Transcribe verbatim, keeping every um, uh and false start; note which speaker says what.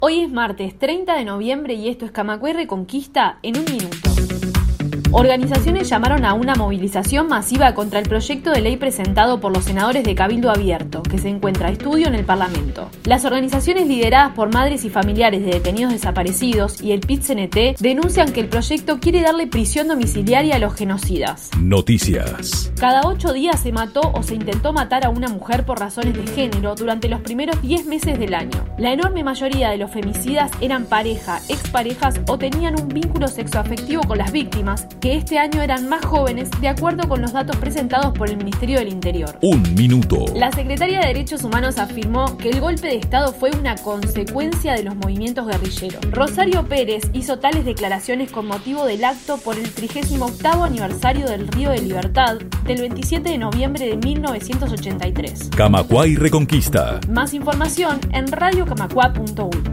Speaker 1: Hoy es martes treinta de noviembre y esto es Camacuay Reconquista en un minuto. Organizaciones llamaron a una movilización masiva contra el proyecto de ley presentado por los senadores de Cabildo Abierto, que se encuentra a estudio en el Parlamento. Las organizaciones lideradas por madres y familiares de detenidos desaparecidos y el P I T C N T denuncian que el proyecto quiere darle prisión domiciliaria a los genocidas.
Speaker 2: Noticias.
Speaker 1: Cada ocho días se mató o se intentó matar a una mujer por razones de género durante los primeros diez meses del año. La enorme mayoría de los femicidas eran pareja, exparejas o tenían un vínculo sexoafectivo con las víctimas, que este año eran más jóvenes, de acuerdo con los datos presentados por el Ministerio del Interior.
Speaker 2: Un minuto.
Speaker 1: La Secretaría de Derechos Humanos afirmó que el golpe de Estado fue una consecuencia de los movimientos guerrilleros. Rosario Pérez hizo tales declaraciones con motivo del acto por el trigésimo octavo aniversario del Río de Libertad del veintisiete de noviembre de mil novecientos ochenta y tres.
Speaker 2: Camacuay Reconquista.
Speaker 1: Más información en radio camacua punto u y.